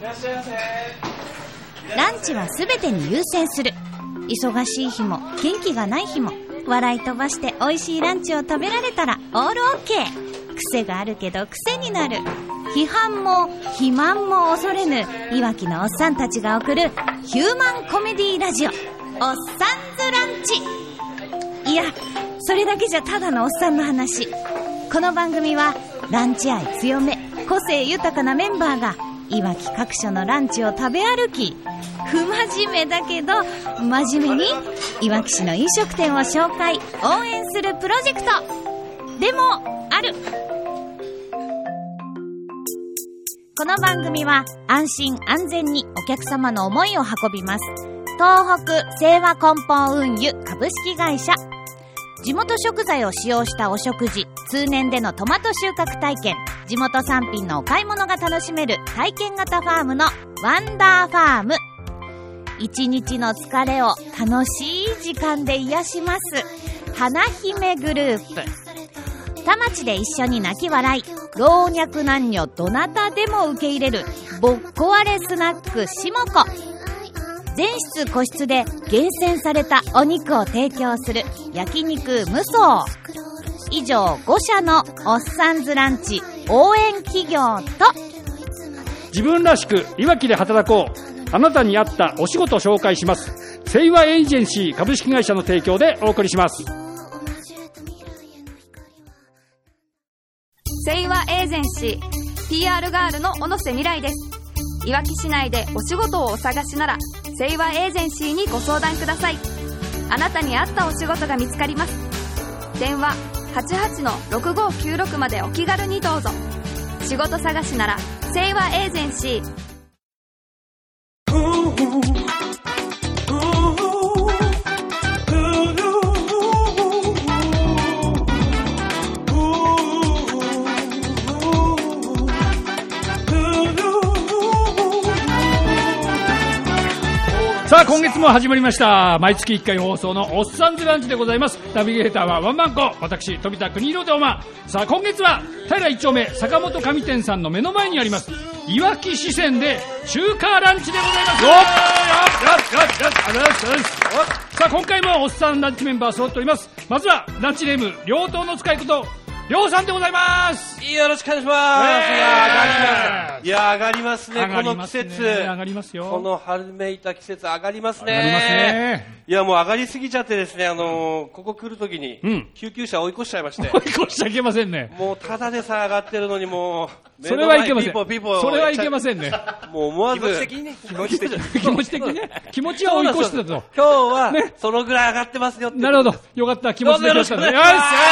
ランチはすべてに優先する。忙しい日も元気がない日も笑い飛ばして美味しいランチを食べられたらオールオッケー。癖があるけど癖になる。批判も肥満も恐れぬいわきのおっさんたちが送るヒューマンコメディラジオ、おっさんずランチ。いや、それだけじゃただのおっさんの話。この番組はランチ愛強め、個性豊かなメンバーがいわき各所のランチを食べ歩き、不真面目だけど真面目にいわき市の飲食店を紹介応援するプロジェクトでもある。この番組は安心安全にお客様の思いを運びます。東北清和梱包運輸株式会社。地元食材を使用したお食事、通年でのトマト収穫体験、地元産品のお買い物が楽しめる体験型ファームのワンダーファーム。一日の疲れを楽しい時間で癒します花姫グループ。田町で一緒に泣き笑い、老若男女どなたでも受け入れるぼっこわれスナックしもこ。全室個室で厳選されたお肉を提供する焼肉無双。以上5社のおっさんずランチ応援企業と、 自分らしくいわきで働こう、あなたに合ったお仕事を紹介します。清和エージェンシー株式会社の提供でお送りします。 清和エージェンシー PR ガールの小野瀬未来です。いわき市内でお仕事をお探しなら清和エージェンシーにご相談ください。あなたに合ったお仕事が見つかります。電話 88-6596 までお気軽にどうぞ。仕事探しなら清和エージェンシー。 さあ、今月も始まりました。毎月1回放送のおっさんずランチでございます。ナビゲーターはワンマンコ、私飛田国広でおま。さあ、今月は平一丁目坂本上店さんの目の前にありますいわき支線で中華ランチでございます。さあ、今回もおっさんランチメンバー揃っております。まずはランチネーム両党の使いことりょうさんでございます。 よろしくお願いします。いや、上がりますね、この季節。 上がりますよ。 この春めいた季節、上がりますね。 上がりますね。 いや、もう上がりすぎちゃってですね、ここ来るときに、救急車追い越しちゃいまして。 追い越しちゃいけませんね。 もうただでさ上がってるのに、もう、 それはいけません。 それはいけませんね。 もう思わず。 気持ち的にね。気持ち的にね。気持ちは追い越してたと。 今日は、そのぐらい上がってますよって。 なるほど。よかった。気持ちでよかったね。よし。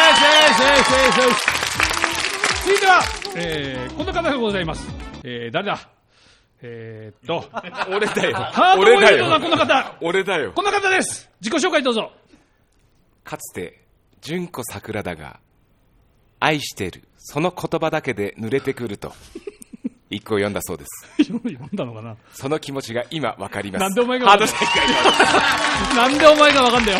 続いては、この方でございます。誰だ俺だよ。 ハードボイルドなこの方。 俺だよ。 この方です。自己紹介どうぞ。 かつて、純子桜だが、愛してる、その言葉だけで濡れてくると、一句を読んだそうです。 読んだのかな。 その気持ちが今わかります。 なんでお前がわかんだよ。なんでお前がわかんだよ。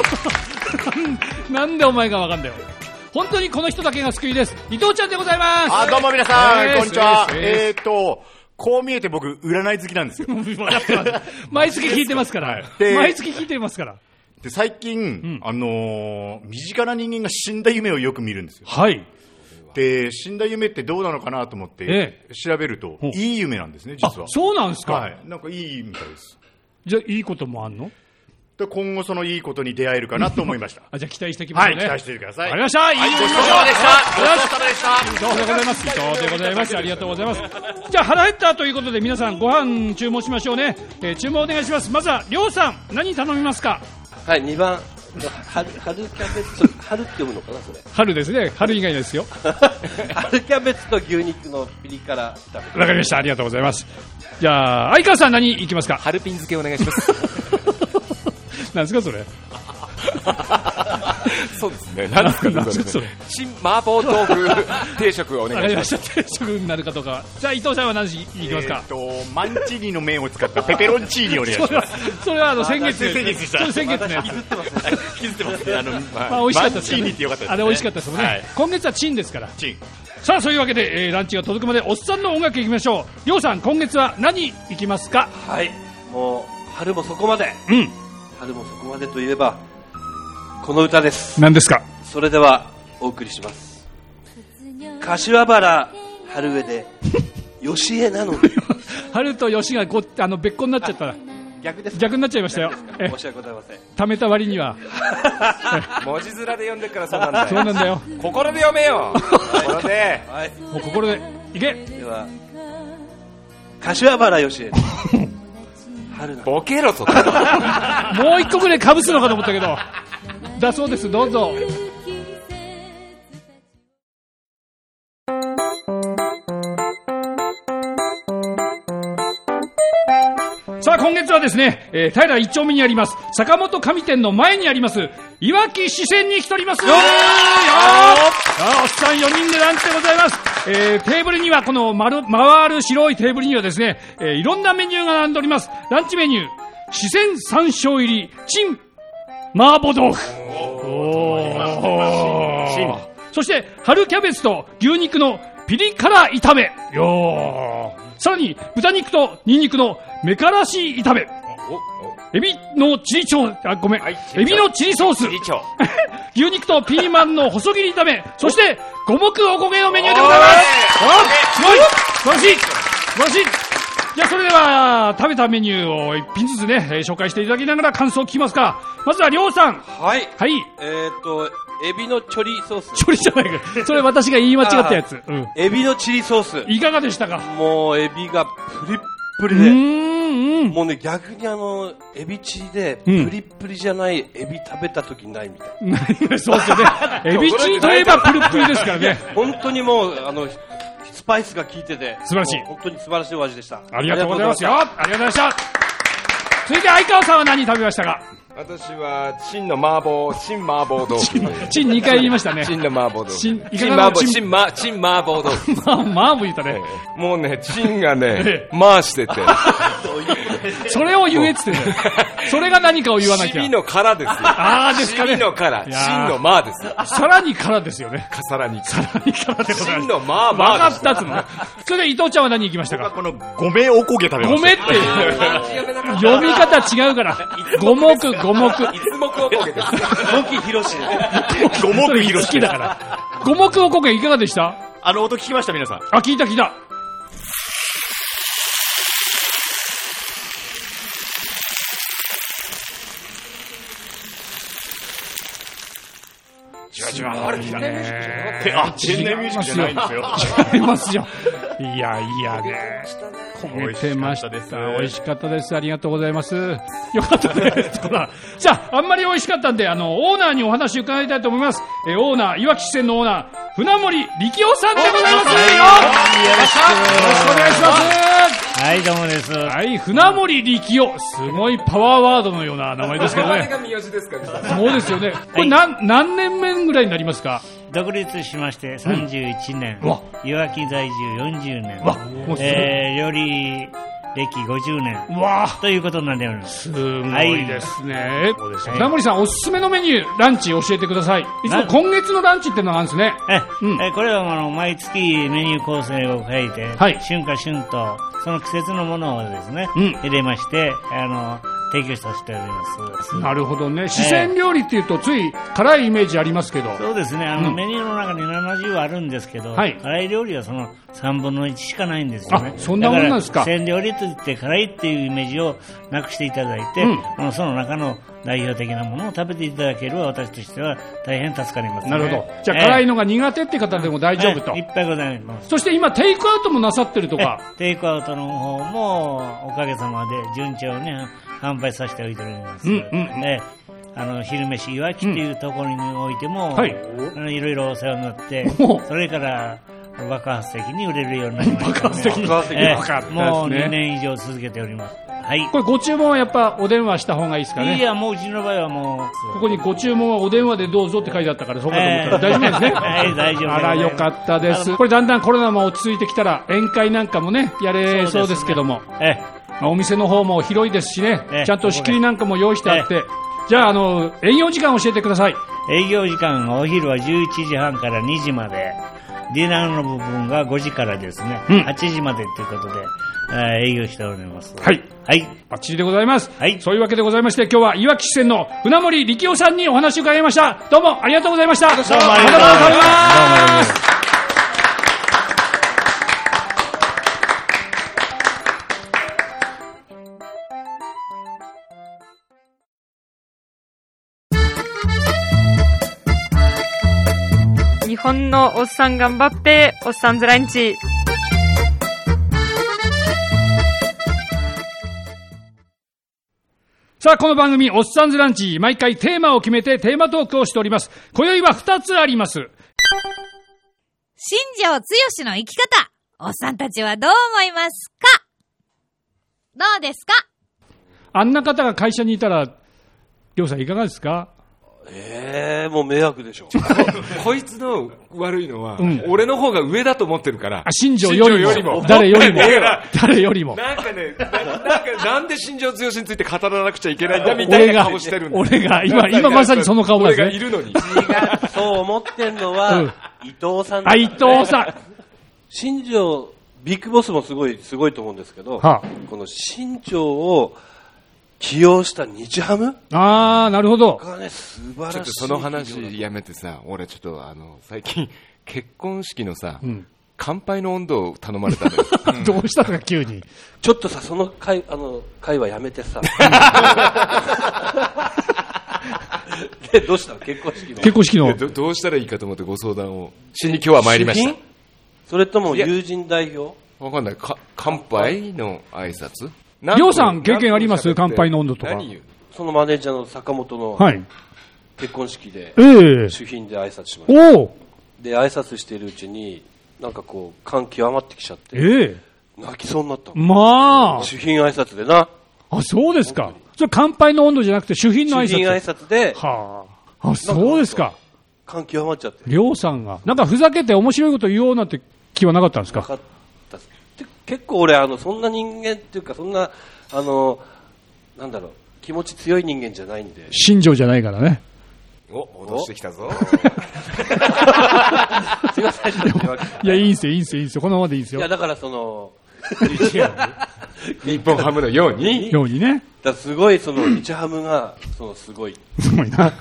なんでお前がわかんだよ。本当にこの人だけが救いです。伊藤ちゃんでございます。 どうも皆さん、こんにちは。こう見えて僕、占い好きなんですよ。 毎月聞いてますから。毎月聞いてますから。 で、最近、身近な人間が死んだ夢をよく見るんですよ。 はい。 で、死んだ夢ってどうなのかなと思って、調べると、いい夢なんですね、実は。 そうなんですか。 はい。なんかいいみたいです。 じゃあ、いいこともあんの？ で、今後そのいいことに出会えるかなと思いました。 じゃあ期待してきますね。 はい、期待してください。 わかりました。 ごちそうさまでした。ごちそうさまでした。 伊藤でございます。伊藤でございます。ありがとうございます。じゃあ腹減ったということで皆さんご飯注文しましょうね。注文お願いします。まずはりょうさん、何頼みますか？ はい、2番。春キャベツ、春って読むのかな、それ。 春ですね。春以外ですよ。 春キャベツと牛肉のピリ辛炒め。 わかりました。ありがとうございます。じゃあ相川さん、何いきますか？ 春ピン漬けお願いします。 なんですかそれ。 そうですね。なんですかそれ。新麻婆豆腐定食をお願いします。 定食になるかどうか。じゃあ伊藤さんは何しいきますか？ マンチーニの麺を使ったペペロンチーニをお願いします。 それは先月ね。 削ってますね。 まあ美味しかったです。 マンチーニってよかったです。 あれ美味しかったですもんね。今月はチンですから。 チン。 さあそういうわけで、ランチが届くまでおっさんの音楽いきましょう。りょうさん、今月は何いきますか？ はい、もう春もそこまで、春もそこまでといえばこの歌です。 何ですか？ それではお送りします。柏原春江で吉江なのに春と吉が別個になっちゃったら逆です。 逆になっちゃいましたよ。 申し訳ございません。 貯めた割には文字面で読んでるからそうなんだよ。 そうなんだよ。 心で読めよ。心で、 はい、 もう心でいけ。 では柏原吉江春なの。 ボケろと。 もう一個ぐらいかぶすのかと思ったけどだそうです。どうぞ。さあ今月はですね、平一丁目にあります坂本上店の前にありますいわき四川に来ております。おっさん4人でランチでございます。テーブルにはこの回る白いテーブルにはですね、いろんなメニューが並んでおります。ランチメニュー四川山椒入り陳麻婆豆腐、そして春キャベツと牛肉のピリ辛炒め、さらに豚肉とニンニクの目からし炒め、エビのチリソース、牛肉とピーマンの細切り炒め、そして五目おこげのメニューでございます。すごい、素晴らしい、素晴らしい。じゃあそれでは食べたメニューを一品ずつね、紹介していただきながら感想を聞きますか。まずはりょうさん。 はい、 はい。 エビのチョリソース。 チョリじゃないか。それ私が言い間違ったやつ。 エビのチリソース。 いかがでしたか？もうエビがプリップリで。もうね、逆にエビチリでプリップリじゃないエビ食べた時ないみたい。 そうですよね。エビチリといえばプリップリですからね。 本当にもうスパイスが効いてて素晴らしい。 本当に素晴らしいお味でした。 ありがとうございますよ。ありがとうございました。続いて相川さんは何食べましたか？ 私は陳麻婆豆腐。 陳2回言いましたね。 陳の麻婆豆腐。 陳麻婆豆腐。 麻婆言ったね。 もうね、陳がね、回してて。 それを言えっつってね。それが何かを言わなきゃ。 シビの殻ですよ。 ああですかね。 シビの殻。陳の麻ですよ。 さらに殻ですよね。 さらに殻でございます。 陳の麻。 分かったっつうの。それで伊藤ちゃんは何行きましたか？ このごめおこげ食べました。 ごめって読み方違うから。五目。 いつもおこげです。 五木ひろし。 五目ひろし好きだから。五目おこげいかがでした？ 音聞きました皆さん。 聞いた。 じわじわ天然ミュージックじゃないんですよ。 違いますよ。いやね。焦げてました。美味しかったです。ありがとうございます。よかったです。じゃあ、あんまり美味しかったんで、オーナーにお話伺いたいと思います。オーナー、いわき四川のオーナー、船森力夫さんでございます。よろしくお願いします。 はい、どうもです。 はい、船森力夫。すごいパワーワードのような名前ですけどね。そうですよね。これ何年目ぐらいになりますか？ 独立しまして31年、いわき在住40年、料理歴50年ということになっております。 すごいですね。船森さん、おすすめのメニュー、ランチ教えてください。いつも今月のランチっていうのがあるんですね。 これは毎月メニュー構成を書いて、春夏春とその季節のものをですね、入れまして提供させております。 なるほどね。四川料理っていうとつい辛いイメージありますけど。 そうですね。メニューの中に70はあるんですけど、辛い料理はその3分の1しかないんですよね。 そんなもんなんですか。 四川料理といって辛いっていうイメージをなくしていただいて、その中の代表的なものを食べていただければ私としては大変助かりますね。 なるほど。じゃあ辛いのが苦手って方でも大丈夫と。 いっぱいございます。 そして今テイクアウトもなさってるとか。 テイクアウトの方もおかげさまで順調に販売させておいております。昼飯いわきっていうところにおいても、いろいろお世話になって、それから爆発的に売れるようになりました。 爆発的に。 もう2年以上続けております。はい。 これご注文はやっぱお電話した方がいいですかね。 いや、もううちの場合はもうここにご注文はお電話でどうぞって書いてあったからそうかと思ったら大丈夫ですね。 はい、大丈夫。 あら、よかったです。これだんだんコロナも落ち着いてきたら宴会なんかもねやれそうですけども、お店の方も広いですしね、ちゃんと仕切りなんかも用意してあって、じゃあ営業時間教えてください。 営業時間がお昼は11時半から2時まで、ディナーの部分が5時からですね、8時までということで、営業しております。 はい。 はい。 バッチリでございます。 はい。 そういうわけでございまして、今日はいわき市線の船森力夫さんにお話を伺いました。どうもありがとうございました。どうもありがとうございます。 日本のおっさん頑張って、おっさんずランチ。 さあ、この番組、おっさんずランチ、毎回テーマを決めてテーマトークをしております。今宵は2つあります。 新庄剛志の生き方、おっさんたちはどう思いますか？どうですか？ あんな方が会社にいたら、りょうさんいかがですか？ もう迷惑でしょ。 こいつの悪いのは、俺の方が上だと思ってるから。 新庄よりも。誰よりも。誰よりも。 なんかね、なんで新庄剛志について語らなくちゃいけないんだみたいな顔してるんだ。 俺が、今まさにその顔ですね。 俺がいるのに。 そう思ってんのは、伊藤さん。 伊藤さん。 新庄、ビッグボスもすごいと思うんですけど、この新庄を、起用した日ハム？ あー、なるほど。 がね、素晴らしい。 ちょっとその話やめてさ、俺ちょっと最近、結婚式のさ、乾杯の温度を頼まれたのよ。 どうしたのか、急に。 ちょっとさ、その会はやめてさ。で、どうしたの？結婚式の。 どうしたらいいかと思ってご相談をしに今日は参りました。 それとも友人代表？ わかんない。乾杯の挨拶？ りょうさん経験あります？乾杯の温度とか。 そのマネージャーの坂本の結婚式で、主賓で挨拶しました。で、挨拶しているうちに、なんかこう、感極まってきちゃって、泣きそうになったの。 まあ。 主賓挨拶でな。 あ、そうですか。それ乾杯の温度じゃなくて主賓の挨拶。 主賓挨拶で。 はあ。あ、そうですか。 感極まっちゃって。 りょうさんが。なんかふざけて面白いこと言おうなんて気はなかったんですか？ なかったです。結構俺そんな人間っていうかそんななんだろう気持ち強い人間じゃないんで。 新庄じゃないからね。 脅してきたぞ。 すいません。 いやいいんすよこのままでいいんすよ。 いやだから日本ハムのようにね。 だすごい日ハムがすごい。 すごいな。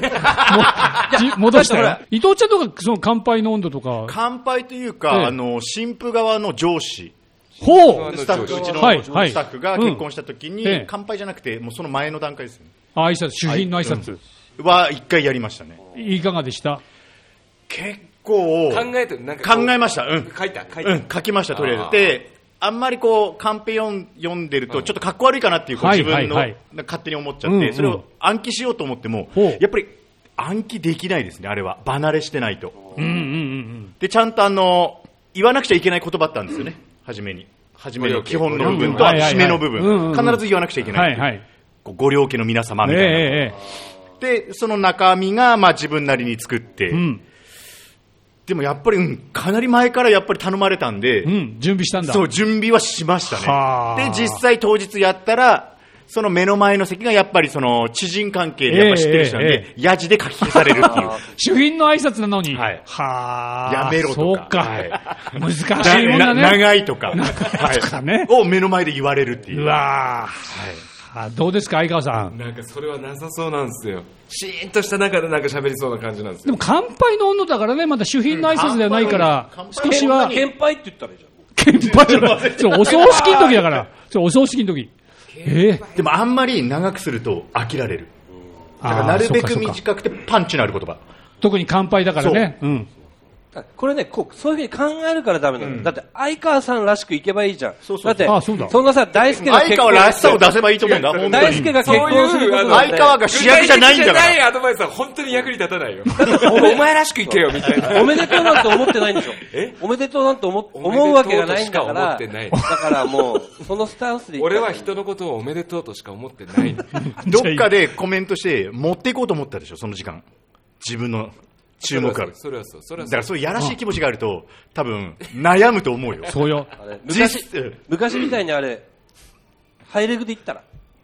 戻したら伊藤ちゃんとかその乾杯の温度とか。 乾杯というか新婦側の上司。 スタッフうちのスタッフが結婚した時に乾杯じゃなくてもうその前の段階ですね。 挨拶主賓の挨拶は一回やりましたね。 いかがでした？ 結構考えました。書きましたとりあえず。であんまりこうカンペ読んでるとちょっとかっこ悪いかなっていう自分の勝手に思っちゃってそれを暗記しようと思ってもやっぱり暗記できないですね。あれは離れしてないと。でちゃんと言わなくちゃいけない言葉あったんですよね。初めの基本の部分と締めの部分必ず言わなくちゃいけない。ご両家の皆様みたいな。でその中身が自分なりに作って。でもやっぱり、かなり前からやっぱり頼まれたんで、 準備したんだ。 そう、準備はしましたね。で、実際当日やったら、その目の前の席がやっぱりその知人関係でやっぱ知ってる人なんで、ヤジで書き消されるっていう。 主賓の挨拶なのに。 やめろとか。 そうか。難しいもんだね。 長いとか。を目の前で言われるっていう。 うわどうですか相川さん。 なんかそれはなさそうなんですよ。シーンとした中でなんか喋りそうな感じなんですよ。 でも乾杯の温度だからね、まだ主賓の挨拶ではないから、少しは。 乾杯って言ったらいいじゃん。乾杯じゃない。そう、お葬式の時だから。そう、お葬式の時。 でもあんまり長くすると飽きられる。だからなるべく短くてパンチのある言葉。 特に乾杯だからね。 これね、そういうふうに考えるからダメなの。だって相川さんらしくいけばいいじゃん。だってそんなさ大輔が相川らしさを出せばいいと思うんだ。 大輔が結婚すること相川が主役じゃないんだから。 ないアドバイスは本当に役に立たないよ。お前らしくいけよみたいな。 おめでとうなんて思ってないんでしょ。おめでとうなんて思うわけがないんだから。だからもうそのスタンスで。 俺は人のことをおめでとうとしか思ってない。 どっかでコメントして持っていこうと思ったでしょその時間。自分の。注目ある。 それはそう。 だからそういうやらしい気持ちがあると、多分悩むと思うよ。 そうよ。 昔みたいにハイレグで言ったら。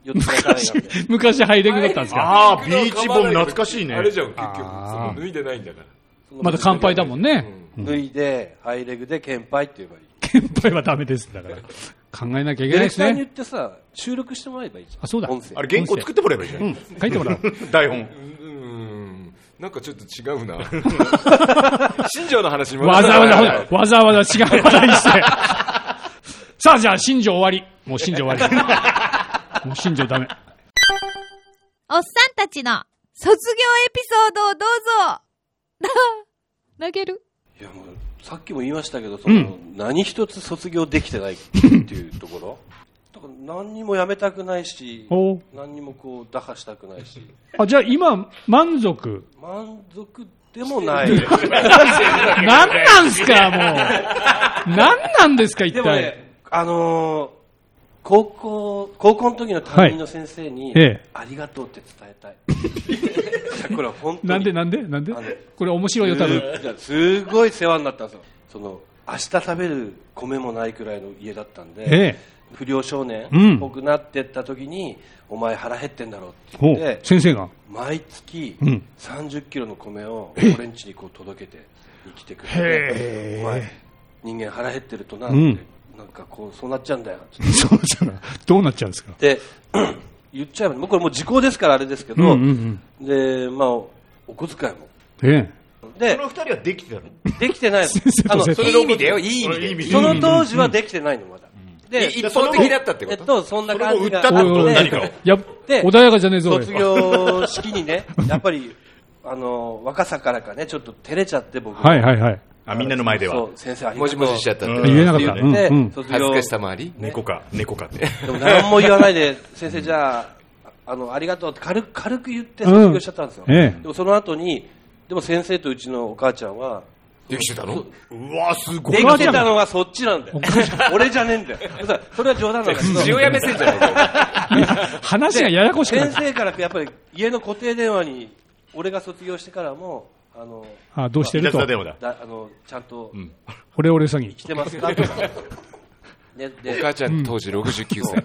4つから昔ハイレグだったんですか。 ああ、ビーチボム懐かしいね。 あれじゃん、結局。その脱いでないんだから。 まだ乾杯だもんね。 脱いで、ハイレグで乾杯って言えばいい。 乾杯はダメです。だから。考えなきゃいけないですね。 ディレクターに言ってさ、収録してもらえばいいじゃん。 あ、そうだ。 あれ原稿作ってもらえばいいじゃん。 書いてもらう。 台本。 なんかちょっと違うな。新庄の話もわざわざ違う話題にして。さあ、じゃあ、新庄終わり。もう新庄終わり。もう新庄ダメ。 おっさんたちの卒業エピソードをどうぞ。投げる。 いや、もう、さっきも言いましたけど、何一つ卒業できてないっていうところ。だから何にもやめたくないし、何にもこう打破したくないし。 あ、じゃあ今満足でもない。 何なんすか、もう。何なんですか、一体。でもね、 高校の時の担任の先生に、ありがとうって伝えたい。これは本当に。 なんでこれ面白いよ、多分。 すごい世話になったんですよ。明日食べる米もないくらいの家だったんで、不良少年っぽくなってった時に、お前腹減ってんだろって言って、 先生が毎月30キロの米を俺ん家にこう届けて生きてくれて、お前人間腹減ってるとなって、なんかこうそうなっちゃうんだよ。 そうじゃない。どうなっちゃうんですか。 で言っちゃえば、これもう時効ですからあれですけど、でまあお小遣いも。 でその二人はできてたの？ できてないの。 それの意味だよ、いい意味で。 その当時はできてないのまだ。 で一方的だったってこと？ そんな感じが。 穏やかじゃねえぞ。 卒業式にね、やっぱり若さからかねちょっと照れちゃって僕。 みんなの前では。 先生もじもじしちゃったって。 言えなかった。 恥ずかしさもあり。 猫かって。でも何も言わないで、先生じゃあ、ありがとうって軽く言って卒業しちゃったんですよ。でもその後に、でも先生とうちのお母ちゃんは、 できてたの？ うわ、すごい。 できてたのはそっちなんだよ。俺じゃねえんだよ。それは冗談なんだけど。 父親目線じゃないか。 話がややこしくなる。 先生からやっぱり家の固定電話に、俺が卒業してからも、 どうしてると。 ちゃんと、 オレオレ詐欺。 来てますかとか。 お母ちゃん当時69歳。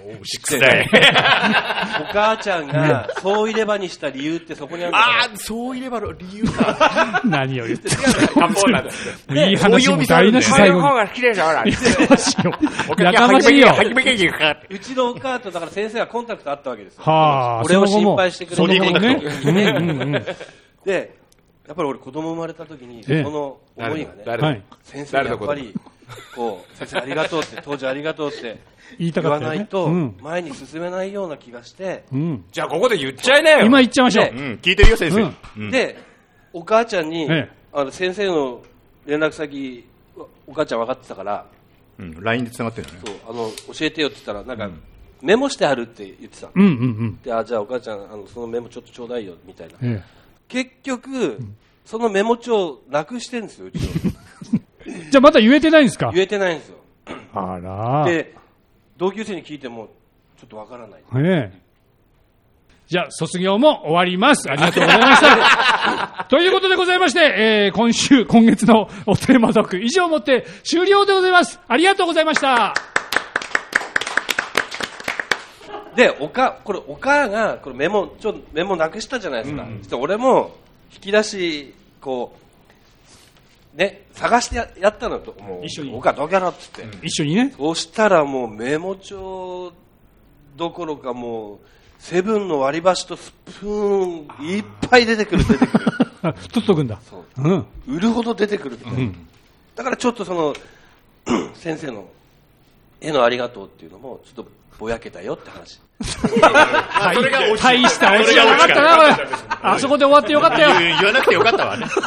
お母ちゃんが総入れ歯にした理由ってそこにあるんだから。 総入れ歯の理由か。 何を言ってるいい話も台無し最後に。やかましいよ。 うちのお母とだから先生はコンタクトあったわけですよ。 はあ、 俺を心配してくれる。で、やっぱり俺子供生まれた時にその思いがね、先生やっぱりこう先生ありがとうって当時ありがとうって言わないと前に進めないような気がして、 じゃあここで言っちゃいなよ。 今言っちゃいましょう。 聞いてるよ先生。 でお母ちゃんに先生の連絡先お母ちゃん分かってたから LINE でつながってるね。 そう教えてよって言ったらなんかメモしてあるって言ってた。でじゃあお母ちゃんそのメモちょっとちょうだいよみたいな。結局、そのメモ帳なくしてるんですよ、うちの。 じゃあまだ言えてないんですか？ 言えてないんですよ。 あら。 で、同級生に聞いても、ちょっとわからない。 じゃあ、卒業も終わります。ありがとうございました。ということでございまして、今月のおテーマトーク、以上をもって終了でございます。ありがとうございました。 で、お母がこれメモなくしたじゃないですか。そ俺も引き出しこうね探してやったのと、もう一緒に。 お母どけろっつって。 一緒にね。 そうしたらもうメモ帳どころかもうセブンの割り箸とスプーンいっぱい出てくる。取っとくんだ。 そう。売るほど出てくる。だからちょっとその先生の絵のありがとうっていうのもちょっとぼやけたよって話。 大したオチじゃなかったな、これ。あそこで終わってよかったよ。 言わなくてよかったわね。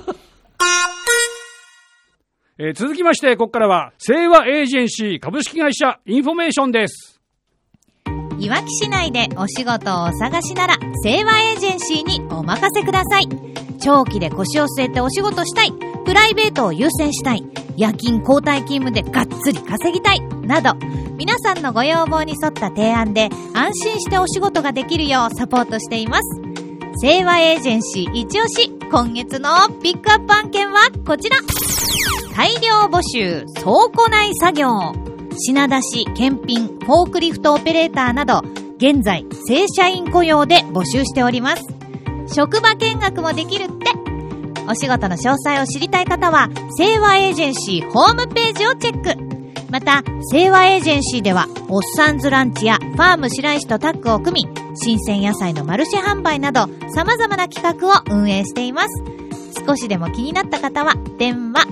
続きまして、ここからは、清和エージェンシー株式会社インフォメーションです。 いわき市内でお仕事をお探しなら、清和エージェンシーにお任せください。長期で腰を据えてお仕事したい、プライベートを優先したい、夜勤交代勤務でがっつり稼ぎたい、など、皆さんのご要望に沿った提案で安心してお仕事ができるようサポートしています。清和エージェンシー一押し、今月のピックアップ案件はこちら。大量募集倉庫内作業、品出し、検品、フォークリフトオペレーターなど現在正社員雇用で募集しております。職場見学もできるって。お仕事の詳細を知りたい方は清和エージェンシーホームページをチェック。また清和エージェンシーではおっさんずランチやファーム白石とタッグを組み、新鮮野菜のマルシェ販売など様々な企画を運営しています。少しでも気になった方は電話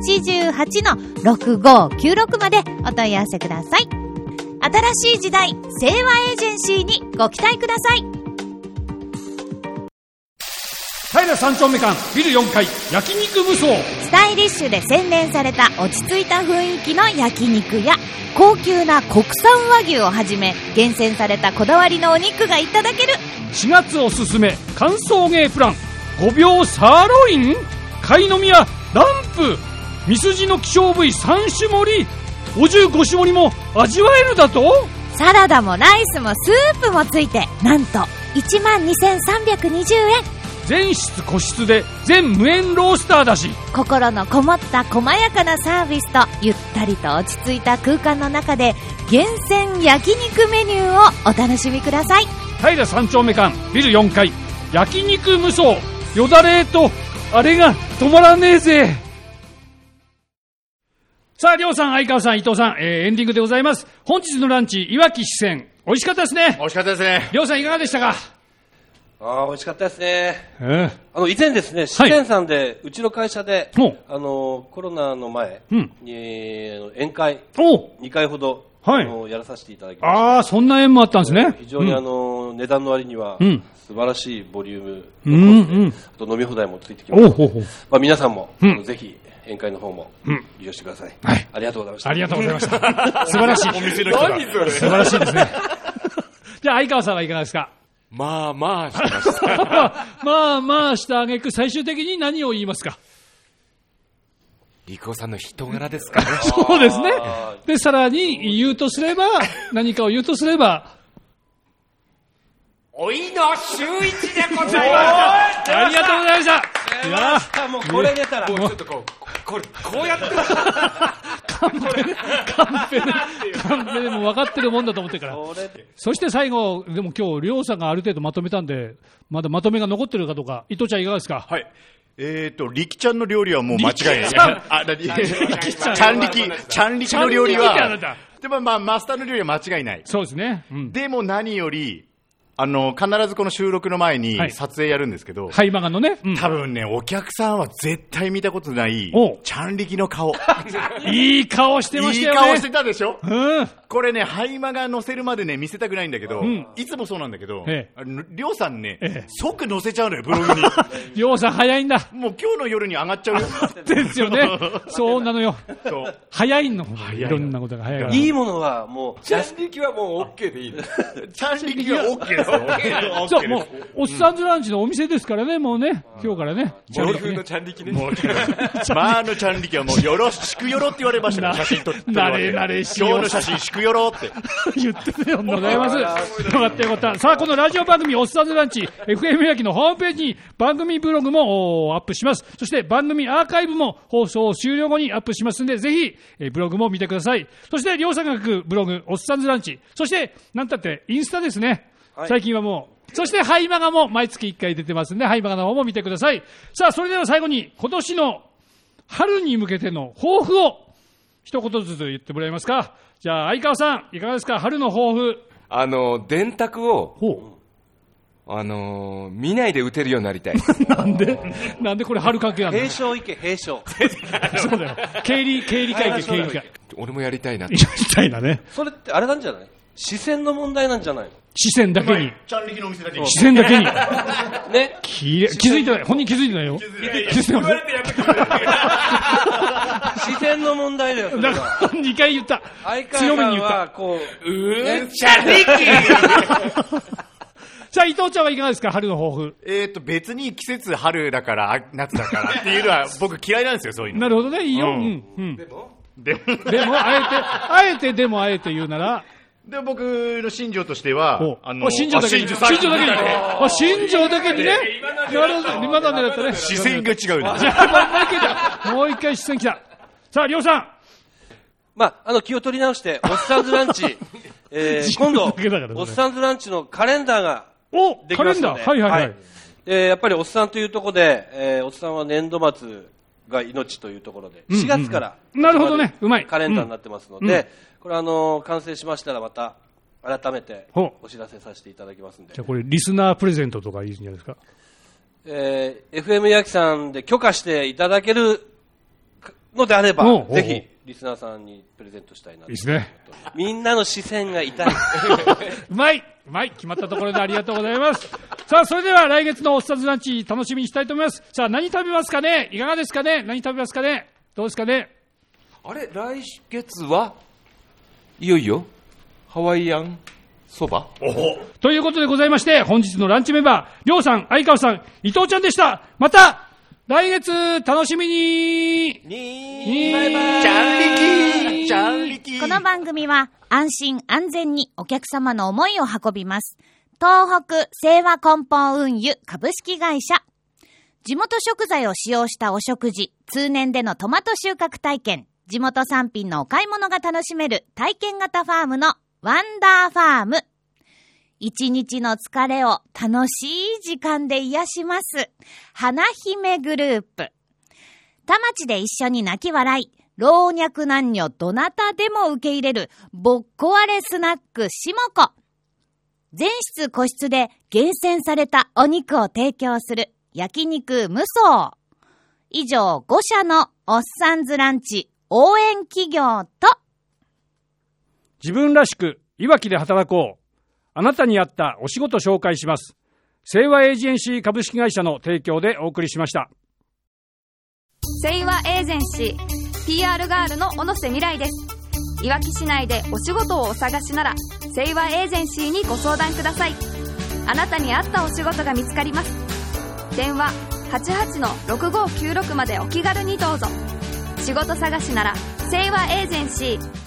88-6596 までお問い合わせください。新しい時代、清和エージェンシーにご期待ください。 平三丁目間ビル4階焼肉無双。 スタイリッシュで洗練された落ち着いた雰囲気の焼肉や高級な国産和牛をはじめ、厳選されたこだわりのお肉がいただける。 4月おすすめ歓送迎プラン、5秒サーロイン、貝のみやランプ、ミスジの希少部位3種盛り、55種盛りも味わえるだと。 サラダもライスもスープもついてなんと 12,320 円。 全室個室で全無塩ロースターだし、 心のこもった細やかなサービスとゆったりと落ち着いた空間の中で厳選焼肉メニューをお楽しみください。 平三丁目間ビル4階焼肉無双。よだれとあれが止まらねえぜ。さあ、りょうさん、相川さん、伊藤さん、エンディングでございます。本日のランチ、いわき四川、美味しかったですね。 美味しかったですね。 りょうさん、いかがでしたか？ 美味しかったですね。以前ですね、四川さんで、うちの会社で、コロナの前に、宴会、2回ほど、やらさせていただきました。 ああ、そんな縁もあったんですね。 非常に値段の割には、素晴らしいボリューム、あと飲み放題もついてきました。皆さんも、ぜひ、宴会の方も利用してください。ありがとうございました。 ありがとうございました。素晴らしい。 お店の人が素晴らしいですね。じゃあ、相川さんはいかがですか？ まあまあしました。 まあまあした挙句、最終的に何を言いますか？ リコさんの人柄ですかね。 そうですね。で、さらに言うとすれば、何かを言うとすれば、 おいの周一でございます。 ありがとうございました。 いやもうこれ出たら、 もうちょっとこうやってカンペでも分かってるもんだと思ってるから。そして最後、でも今日、りょうさんがある程度まとめたんで、まだまとめが残ってるかどうか、伊藤ちゃんいかがですか？ はい。力ちゃんの料理はもう間違いない。ちゃん力の料理は、でもまあ、マスターの料理は間違いない。 そうですね。 でも何より、必ずこの収録の前に撮影やるんですけど、 はい、マガのね、 多分ね、お客さんは絶対見たことない、ちゃん力の顔。 いい顔してましたよね。 いい顔してたでしょ？これね、ハイマが載せるまでね、見せたくないんだけど、いつもそうなんだけど、りょうさんね、即載せちゃうのよ、ブログに。 りょうさん早いんだ。 もう今日の夜に上がっちゃうよ。 ですよね。そうなのよ。早いの。いろんなことが早いから。 いいものはもう、 ちゃん力はもう OK でいいです。 ちゃん力は OK です。 そう、もう、おっさんずランチのお店ですからね、もうね、今日からね。 森風のちゃん力ね。 まあのちゃん力はもうよろしくよろって言われましたね、写真撮って。 なれしよう。 今日の写真しくよろって。 言ってたよ、ございます。よかったよかった。さあ、このラジオ番組、おっさんずランチ、FM 焼きのホームページに番組ブログもアップします。そして番組アーカイブも放送終了後にアップしますんで、ぜひ、ブログも見てください。そして、りょうさんが書くブログ、おっさんずランチ。そして、なんたって、インスタですね。最近はもう、そしてハイマガも毎月1回出てますんで、ハイマガの方も見てください。さあ、それでは最後に今年の春に向けての抱負を一言ずつ言ってもらえますか？じゃあ、相川さん、いかがですか？春の抱負。 電卓を、見ないで打てるようになりたい。 なんでこれ春関係なの？ 平昌行け、平昌。 そうだよ。経理会計、経理会。 俺もやりたいな。 やりたいなね。 それってあれなんじゃない？視線の問題なんじゃないの？ 視線だけに。 ちゃん力のお店だけに。 視線だけに。 ね。 気づいてない。本人気づいてないよ。気づいてない。 視線の問題だよ。 だから2回言った。強めに言った。 こう、 ちゃん力さあ、伊藤ちゃんはいかがですか？春の抱負。 別に季節春だから、夏だからっていうのは僕嫌いなんですよ、そういうの。 なるほどね、いいよ。でも、あえて言うなら、 で僕の信条としては、 信条だけに。信条だけにね。なるほど、今までだったね。 視線が違うね。 もう一回視線来た。さあ、りょうさん。 気を取り直して、おっさんずランチ、 今度、おっさんずランチのカレンダーができますので、 カレンダー、はいはいはい。 やっぱりおっさんというところで、おっさんは年度末が命というところで、4月から、 なるほどね、うまい。 カレンダーになってますので、これ完成しましたらまた、改めてお知らせさせていただきますんで。 じゃあこれ、リスナープレゼントとかいいんじゃないですか。 FM 焼きさんで許可していただけるのであれば、ぜひ、リスナーさんにプレゼントしたいなと。 いいですね。 みんなの視線が痛い。 うまい、決まったところでありがとうございます。さあ、それでは来月のおっさんずランチ楽しみにしたいと思います。さあ、何食べますかね、いかがですかね、何食べますかね、どうですかね。 あれ、来月はいよいよハワイアンそばということでございまして、本日のランチメンバー、りょうさん、相川さん、伊藤ちゃんでした。また来月楽しみにバイバイ。チャンリキこの番組は安心安全にお客様の思いを運びます。東北清和梱包運輸株式会社。地元食材を使用したお食事、通年でのトマト収穫体験、地元産品のお買い物が楽しめる体験型ファームのワンダーファーム。一日の疲れを楽しい時間で癒します。花姫グループ。田町で一緒に泣き笑い、老若男女どなたでも受け入れるぼっこわれスナックしもこ。全室個室で厳選されたお肉を提供する焼肉無双。以上5社のおっさんずランチ応援企業と、 自分らしくいわきで働こう。あなたに合ったお仕事紹介します。清和エージェンシー株式会社の提供でお送りしました。 清和エージェンシー PR ガールの小野瀬未来です。いわき市内でお仕事をお探しなら清和エージェンシーにご相談ください。あなたに合ったお仕事が見つかります。電話 88-6596 までお気軽にどうぞ。仕事探しなら清和エージェンシー